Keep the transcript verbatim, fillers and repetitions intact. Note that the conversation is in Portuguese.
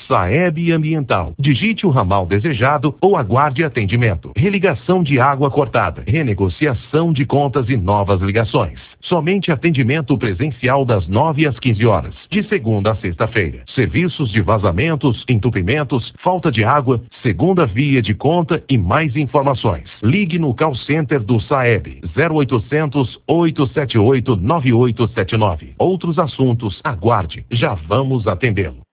Saeb Ambiental. Digite o ramal desejado ou aguarde atendimento. Religação de água cortada, renegociação de contas e novas ligações. Somente atendimento presencial das nove às quinze horas, de segunda a sexta-feira. Serviços de vazamentos, entupimentos, falta de água, segunda via de conta e mais informações. Ligue no call center do Saeb, zero oitocentos, oito sete oito, nove oito sete nove. Outros assuntos, aguarde, já vamos atendê-lo.